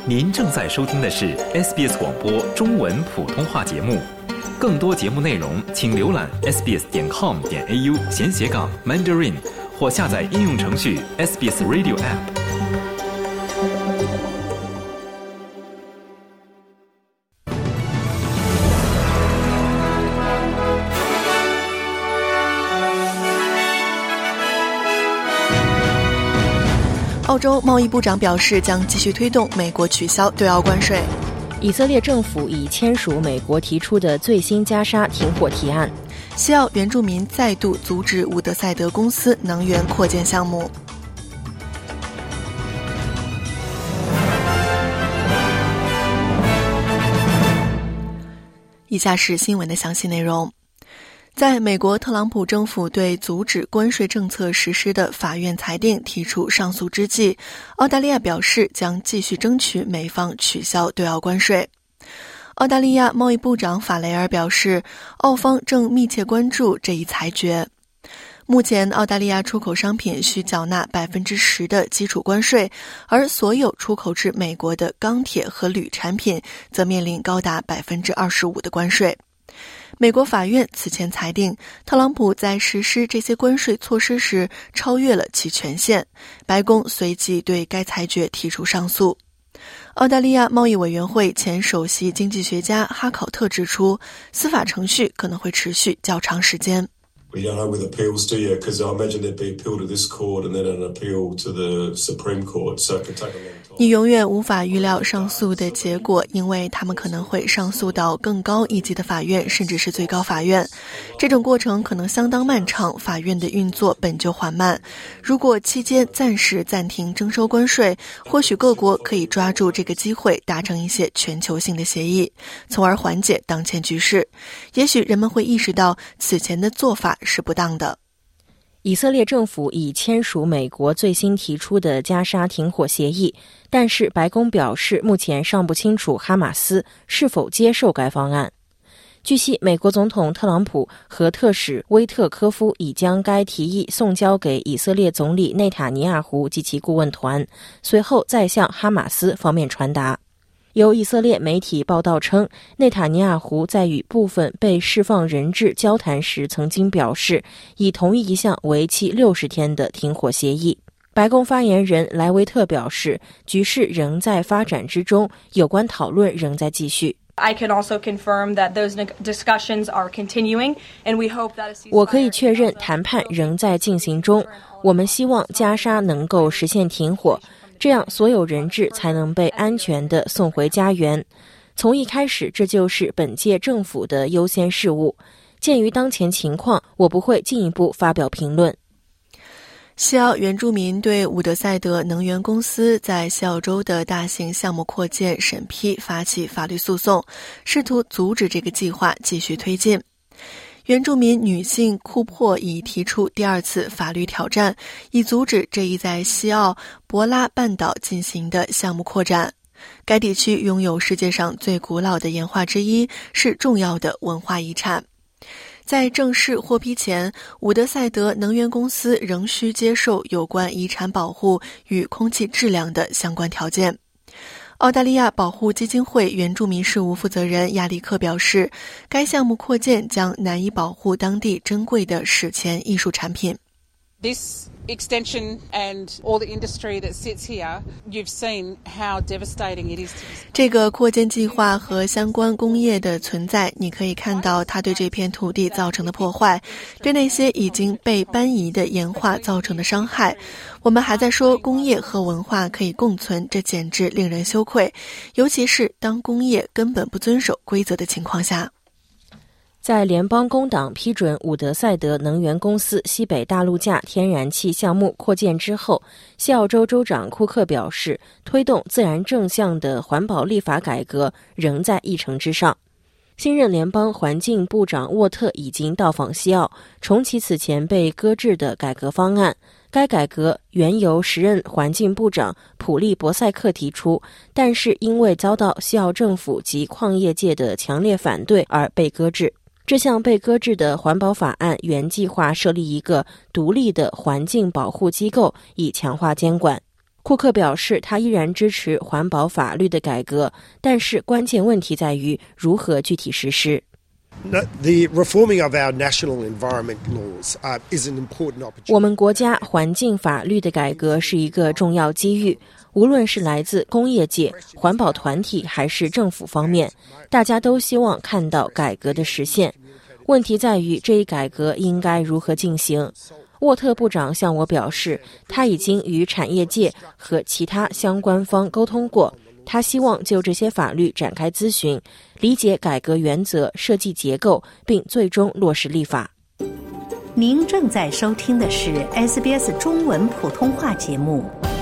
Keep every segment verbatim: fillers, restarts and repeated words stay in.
您正在收听的是 S B S 广播中文普通话节目。更多节目内容请浏览 s b s 点 com 点 a u 闲斜杠 Mandarin 或下载应用程序 S B S Radio App。 澳洲贸易部长表示将继续推动美国取消对澳关税。 以色列政府已签署美国提出的最新加沙停火提案。 西澳原住民再度阻止伍德赛德公司能源扩建项目。以下是新闻的详细内容。在美国特朗普政府对阻止关税政策实施的法院裁定提出上诉之际，澳大利亚表示将继续争取美方取消对澳关税。澳大利亚贸易部长法雷尔表示，澳方正密切关注这一裁决。目前澳大利亚出口商品需缴纳 百分之十 的基础关税，而所有出口至美国的钢铁和铝产品则面临高达 百分之二十五 的关税。美国法院此前裁定，特朗普在实施这些关税措施时超越了其权限，白宫随即对该裁决提出上诉。澳大利亚贸易委员会前首席经济学家哈考特指出，司法程序可能会持续较长时间。 We don't know with appeals, do you? Because I imagine there'd be appeal to this court and then an appeal to the Supreme Court, so it could take a long time. 你永远无法预料上诉的结果，因为他们可能会上诉到更高一级的法院，甚至是最高法院。这种过程可能相当漫长，法院的运作本就缓慢。如果期间暂时暂停征收关税，或许各国可以抓住这个机会达成一些全球性的协议，从而缓解当前局势。也许人们会意识到此前的做法是不当的。 以色列政府已签署美国最新提出的加沙停火协议，但是白宫表示目前尚不清楚哈马斯是否接受该方案。据悉，美国总统特朗普和特使威特科夫已将该提议送交给以色列总理内塔尼亚胡及其顾问团，随后再向哈马斯方面传达。有以色列媒体报道称，内塔尼亚胡在与部分被释放人质交谈时曾经表示，已同意一项为期六十天的停火协议。白宫发言人莱维特表示，局势仍在发展之中，有关讨论仍在继续。 I can also confirm that those discussions are continuing, and we hope that a ceasefire... 我可以确认谈判仍在进行中，我们希望加沙能够实现停火，这样所有人质才能被安全地送回家园。从一开始，这就是本届政府的优先事务。鉴于当前情况，我不会进一步发表评论。 西澳原住民对伍德赛德能源公司在西澳州的大型项目扩建审批发起法律诉讼，试图阻止这个计划继续推进。原住民女性库珀已提出第二次法律挑战，以阻止这一在西澳博拉半岛进行的项目扩展。该地区拥有世界上最古老的岩画之一，是重要的文化遗产。在正式获批前，伍德赛德能源公司仍需接受有关遗产保护与空气质量的相关条件。澳大利亚保护基金会原住民事务负责人亚历克表示，该项目扩建将难以保护当地珍贵的史前艺术产品。 This extension and all the industry that sits here, you've seen how devastating it is to this. 这个扩建计划和相关工业的存在，你可以看到它对这片土地造成的破坏，对那些已经被搬移的岩画造成的伤害。我们还在说工业和文化可以共存，这简直令人羞愧，尤其是当工业根本不遵守规则的情况下。 在联邦工党批准伍德赛德能源公司西北大陆架天然气项目扩建之后，西澳州州长库克表示，推动自然正向的环保立法改革仍在议程之上。新任联邦环境部长沃特已经到访西澳，重启此前被搁置的改革方案。该改革原由时任环境部长普利博塞克提出，但是因为遭到西澳政府及矿业界的强烈反对而被搁置。这项被搁置的环保法案原计划设立一个独立的环境保护机构，以强化监管。 库克表示，他依然支持环保法律的改革，但是关键问题在于如何具体实施。 The reforming of our national environment laws is an important opportunity. 我们国家环境法律的改革是一个重要机遇，无论是来自工业界、环保团体还是政府方面，大家都希望看到改革的实现。问题在于这一改革应该如何进行。沃特部长向我表示，他已经与产业界和其他相关方沟通过，他希望就这些法律展开咨询，理解改革原则、设计结构，并最终落实立法。 您正在收听的是 S B S 中文普通话节目。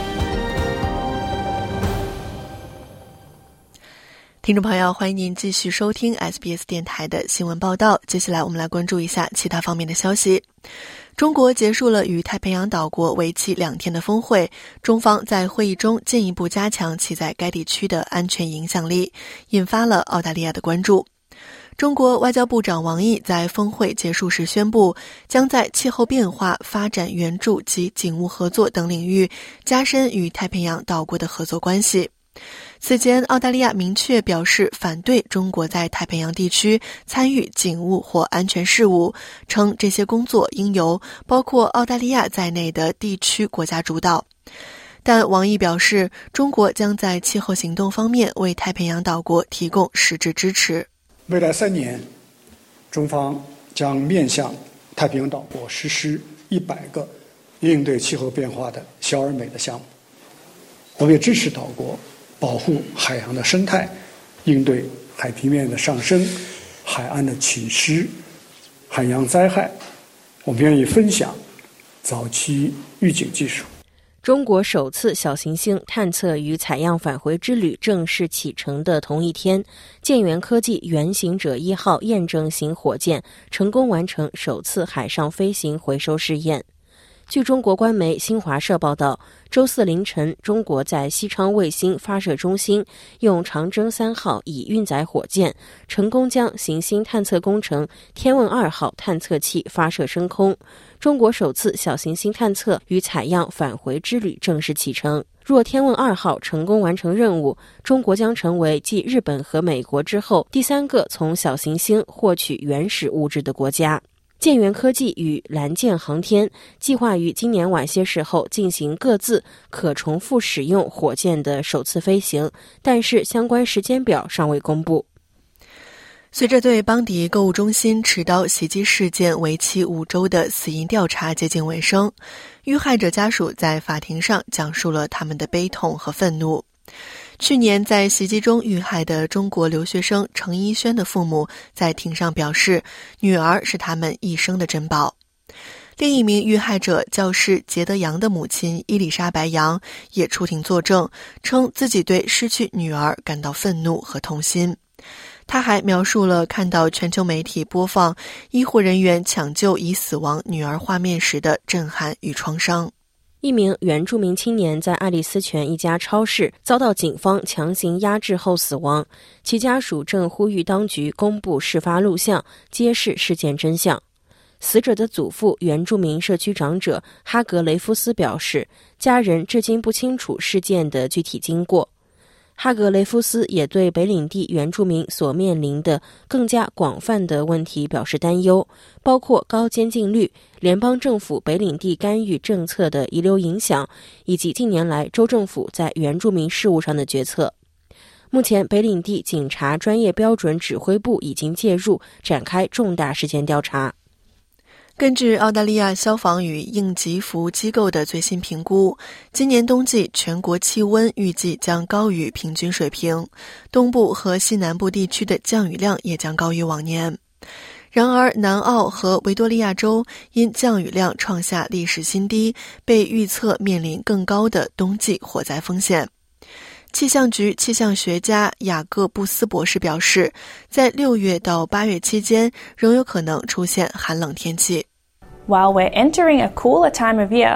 听众朋友，欢迎您继续收听 S B S 电台的新闻报道。接下来我们来关注一下其他方面的消息。中国结束了与太平洋岛国为期两天的峰会，中方在会议中进一步加强其在该地区的安全影响力，引发了澳大利亚的关注。中国外交部长王毅在峰会结束时宣布，将在气候变化、发展援助及警务合作等领域加深与太平洋岛国的合作关系。此前，澳大利亚明确表示反对中国在太平洋地区参与警务或安全事务，称这些工作应由包括澳大利亚在内的地区国家主导。但王毅表示，中国将在气候行动方面为太平洋岛国提供实质支持。 未来三年，中方将面向太平洋岛国实施一百个应对气候变化的小而美的项目。我们也支持岛国保护海洋的生态，应对海平面的上升、海岸的侵蚀、海洋灾害。我们愿意分享早期预警技术。 中国首次小行星探测与采样返回之旅正式启程的同一天，建源科技原行者一号验证型火箭成功完成首次海上飞行回收试验。据中国官媒新华社报道，周四凌晨，中国在西昌卫星发射中心用长征三号乙运载火箭成功将行星探测工程天问二号探测器发射升空，中国首次小行星探测与采样返回之旅正式启程。若天问二号成功完成任务，中国将成为继日本和美国之后第三个从小行星获取原始物质的国家。建源科技与蓝箭航天计划于今年晚些时候进行各自可重复使用火箭的首次飞行，但是相关时间表尚未公布。 随着对邦迪购物中心持刀袭击事件为期五周的死因调查接近尾声，遇害者家属在法庭上讲述了他们的悲痛和愤怒。去年在袭击中遇害的中国留学生程一轩的父母在庭上表示，女儿是他们一生的珍宝。另一名遇害者教师杰德杨的母亲伊丽莎白杨也出庭作证，称自己对失去女儿感到愤怒和痛心。他还描述了看到全球媒体播放医护人员抢救已死亡女儿画面时的震撼与创伤。 一名原住民青年在爱丽丝泉一家超市遭到警方强行压制后死亡，其家属正呼吁当局公布事发录像，揭示事件真相。死者的祖父原住民社区长者哈格雷夫斯表示，家人至今不清楚事件的具体经过。哈格雷夫斯也对北领地原住民所面临的更加广泛的问题表示担忧，包括高监禁率、联邦政府北领地干预政策的遗留影响，以及近年来州政府在原住民事务上的决策。目前，北领地警察专业标准指挥部已经介入，展开重大事件调查。 根据澳大利亚消防与应急服务机构的最新评估，今年冬季全国气温预计将高于平均水平，东部和西南部地区的降雨量也将高于往年。然而，南澳和维多利亚州因降雨量创下历史新低，被预测面临更高的冬季火灾风险。气象局气象学家雅各布斯博士表示，在六月到八月期间仍有可能出现寒冷天气。 While we're entering a cooler time of year,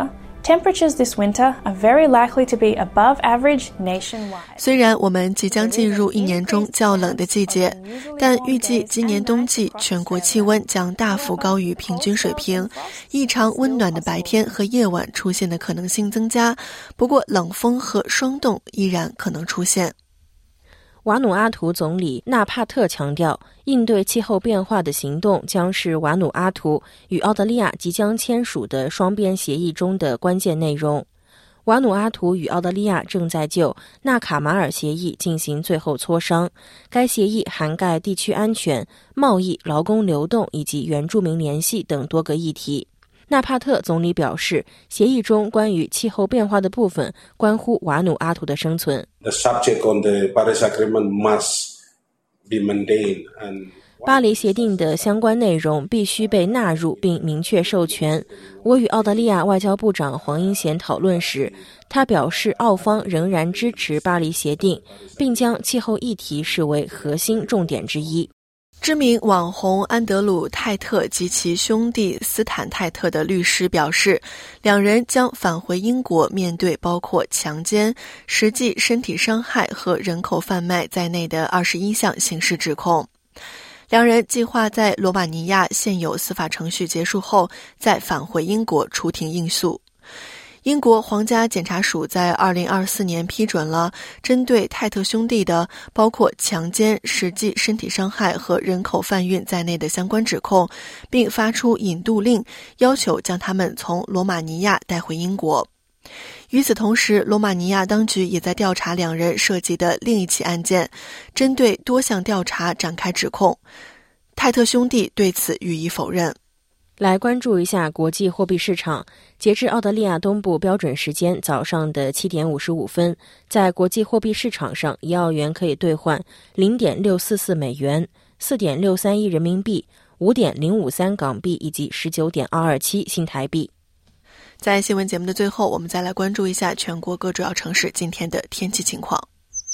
Temperatures this winter are very likely to be above average nationwide. 虽然我们即将进入一年中较冷的季节，但预计今年冬季全国气温将大幅高于平均水平，异常温暖的白天和夜晚出现的可能性增加，不过冷风和霜冻依然可能出现。 瓦努阿图总理纳帕特强调，应对气候变化的行动将是瓦努阿图与澳大利亚即将签署的双边协议中的关键内容。瓦努阿图与澳大利亚正在就纳卡马尔协议进行最后磋商，该协议涵盖地区安全、贸易、劳工流动以及原住民联系等多个议题。纳帕特总理表示，协议中关于气候变化的部分关乎瓦努阿图的生存。 The subject on the Paris Agreement must be maintained and 巴黎协定的相关内容必须被纳入并明确授权。我与澳大利亚外交部长黄英贤讨论时，他表示澳方仍然支持巴黎协定，并将气候议题视为核心重点之一。 知名网红安德鲁·泰特及其兄弟斯坦·泰特的律师表示，两人将返回英国面对包括强奸、实际身体伤害和人口贩卖在内的二十一项刑事指控。两人计划在罗马尼亚现有司法程序结束后再返回英国出庭应诉。英国皇家检察署在二零二四年批准了针对泰特兄弟的包括强奸、实际身体伤害和人口贩运在内的相关指控，并发出引渡令，要求将他们从罗马尼亚带回英国。与此同时，罗马尼亚当局也在调查两人涉及的另一起案件，针对多项调查展开指控。泰特兄弟对此予以否认。 来关注一下国际货币市场。截至澳大利亚东部标准时间早上的七点五十五分，在国际货币市场上，一澳元可以兑换 零点六四四美元、四点六三一人民币、五点零五三港币以及 十九点二二七新台币。 在新闻节目的最后，我们再来关注一下全国各主要城市今天的天气情况。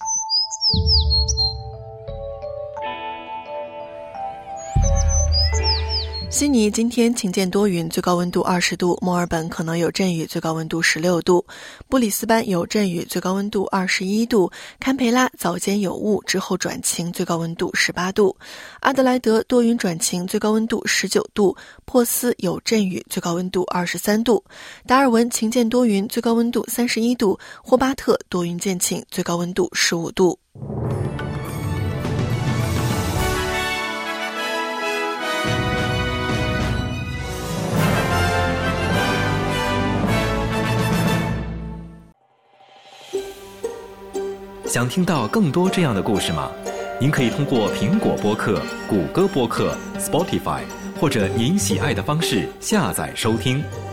悉尼今天晴间多云，最高温度二十度；墨尔本可能有阵雨，最高温度十六度；布里斯班有阵雨，最高温度二十一度；堪培拉早间有雾，之后转晴，最高温度十八度；阿德莱德多云转晴，最高温度十九度；珀斯有阵雨，最高温度二十三度；达尔文晴间多云，最高温度三十一度；霍巴特多云见晴，最高温度十五度。 想听到更多这样的故事吗？您可以通过苹果播客、谷歌播客、Spotify 或者您喜爱的方式下载收听。